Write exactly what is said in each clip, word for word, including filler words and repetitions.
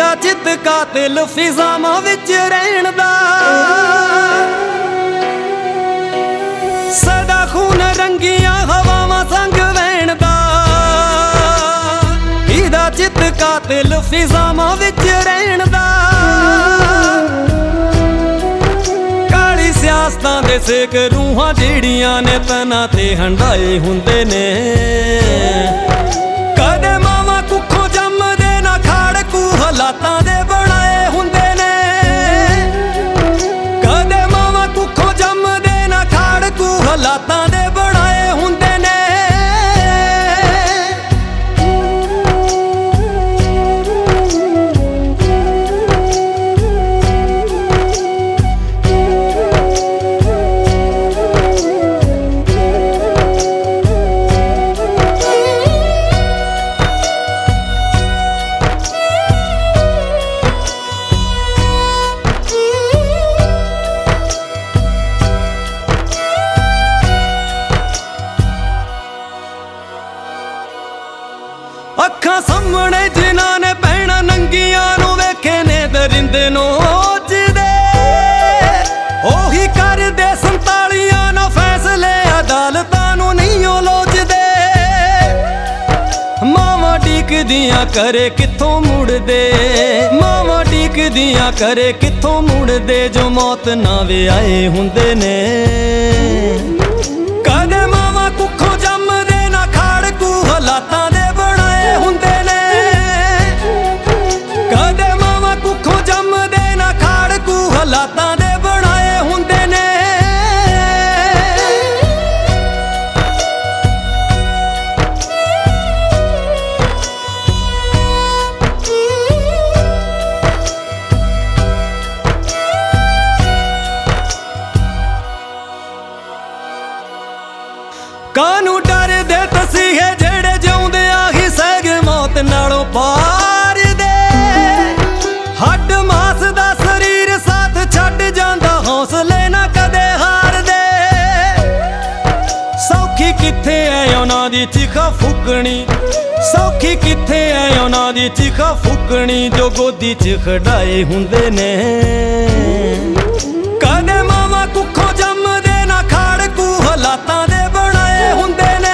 ਹੀਦਾ ਚਿੱਤ ਕਾਤਿਲ ਫਿਜ਼ਾਵਾਂ ਵਿੱਚ ਰਹਿਣ ਦਾ ਸਦਾ ਖੂਨ ਰੰਗੀਆਂ ਹਵਾਵਾਂ ਸੰਗ ਵਹਿਣ ਦਾ ਹੀਦਾ ਚਿੱਤ ਕਾਤਿਲ ਫਿਜ਼ਾਵਾਂ ਵਿੱਚ ਰਹਿਣ ਦਾ ਕਾਲੀ ਸਿਆਸਤਾਂ ਦੇ ਸੇਕ ਰੂਹਾਂ ਜਿਹੜੀਆਂ ਨੇ ਤਨਾਂ ਤੇ ਹੰਡਾਏ ਹੁੰਦੇ ਨੇ ਕਦੇ ਮਾਵਾਂ ਕੁੱਖੋਂ ਜੰਮਦੇ ਨਾ ਖਾੜਕੂ ਹਾਲਾਤਾਂ ਦੇ ਬਣਾਏ ਹੁੰਦੇ ਨੇ ਕਦੇ ਮਾਵਾਂ ਕੁੱਖੋਂ ਜੰਮਦੇ ਨਾ ਖਾੜਕੂ ਹਾਲਾਤਾਂ ਦੇ ਬਣਾਏ ਹੁੰਦੇ ਨੇ ਅੱਖਾਂ ਸਾਹਮਣੇ ਜਿਨ੍ਹਾਂ ਨੇ ਭੈਣਾਂ ਨੰਗੀਆਂ ਨੂੰ ਵੇਖੇ ਨੇ ਦਰਿੰਦੇ ਨੋਚਦੇ ਉਹੀ ਕਰਦੇ ਸੰਤਾਲੀਆਂ ਨਾ ਫੈਸਲੇ ਅਦਾਲਤਾਂ ਨੂੰ ਨਹੀਂ ਉਹ ਲੋਚਦੇ ਮਾਵਾਂ ਡੀਕਦੀਆਂ ਕਰੇ ਕਿੱਥੋਂ ਮੁੜਦੇ ਮਾਵਾਂ ਡੀਕਦੀਆਂ ਕਰੇ ਕਿੱਥੋਂ ਮੁੜਦੇ ਜੋ ਮੌਤ ਨਾ ਵੇ ਆਏ ਹੁੰਦੇ ਨੇ ਕਦੇ ਮਾਵਾਂ ਕੁੱਖੋਂ ਜੰਮਦੇ ਨਾ ਖਾੜਕੂ ਹਾਲਾਤਾਂ ਦੇ ਹੁੰਦੇ ਨੇ ਕਦੇ ਮਾਵਾਂ ਕੁੱਖੋਂ ਜੰਮਦੇ ਨਾ ਖਾੜਕੂ ਹਾਲਾਤਾਂ ਦੇ ਬਣਾਏ ਹੁੰਦੇ ਨੇ ਕਾਹਨੂੰ ਡਰਦੇ ਤਸੀਹੇ ਜਿਹੜੇ ਜਿਉਂਦਿਆਂ ਹੀ ਸਹਿਗ ਮੌਤ ਨਾਲੋਂ ਪਾਰ ਦੇ ਹੱਡ ਮਾਸ ਦਾ ਸਰੀਰ ਸਾਥ ਛੱਡ ਜਾਂਦਾ ਹੌਸਲੇ ਨਾ ਕਦੇ ਹਾਰਦੇ ਸੌਖੀ ਕਿੱਥੇ ਐ ਉਹਨਾਂ ਦੀ ਚਿਖਾ ਫੂਕਣੀ ਸੌਖੀ ਕਿੱਥੇ ਐ ਉਹਨਾਂ ਦੀ ਚਿਖਾ ਫੂਕਣੀ ਜੋ ਗੋਦੀ 'ਚ ਖੜਾਏ ਹੁੰਦੇ ਨੇ ਕਦੇ ਮਾਵਾਂ ਕੁੱਖੋਂ ਜੰਮਦੇ ਨਾ ਖਾੜਕੂ ਹਾਲਾਤਾਂ ਦੇ ਬਣਾਏ ਹੁੰਦੇ ਨੇ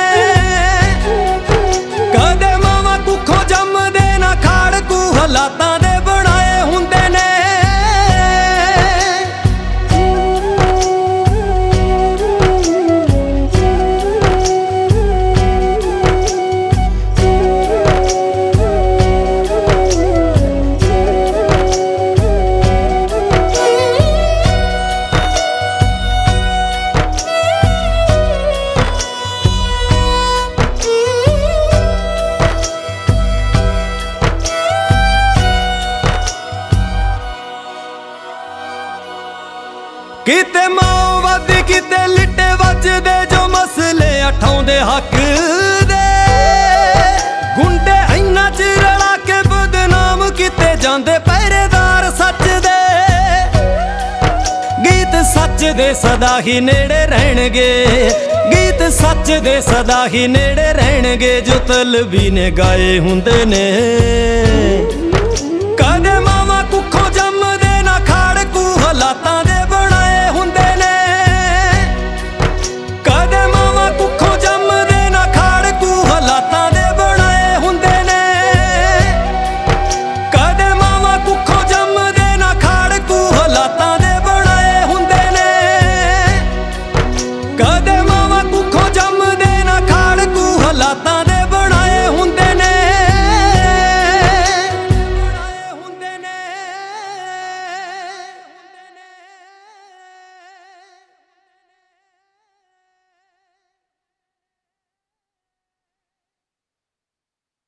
ਕਦੇ ਮਾਵਾਂ ਕੁੱਖੋਂ ਜੰਮਦੇ ਨਾ ਖਾੜਕੂ ਹਾਲਾਤਾਂ ਦੇ ਬਣਾਏ ਹੁੰਦੇ ਨੇ ਕਿਤੇ ਮਾਓਵਾਦੀ ਕਿਤੇ ਲਿੱਟੇ ਵੱਜਦੇ ਜੋ ਮਸਲੇ ਉਠਾਉਂਦੇ ਹੱਕ ਦੇ ਗੁੰਡੇ ਇੰਨਾ ਚਿਰ ਰਲਾ ਕੇ ਬਦਨਾਮ ਕੀਤੇ ਜਾਂਦੇ ਪਹਿਰੇਦਾਰ ਸੱਚ ਦੇ ਗੀਤ ਸੱਚ ਦੇ ਸਦਾ ਹੀ ਨੇੜੇ ਰਹਿਣਗੇ ਗੀਤ ਸੱਚ ਦੇ ਸਦਾ ਹੀ ਨੇੜੇ ਰਹਿਣਗੇ ਜੋ ਤਲਬੀ ਨੇ ਗਾਏ ਹੁੰਦੇ ਨੇ ਕਦੇ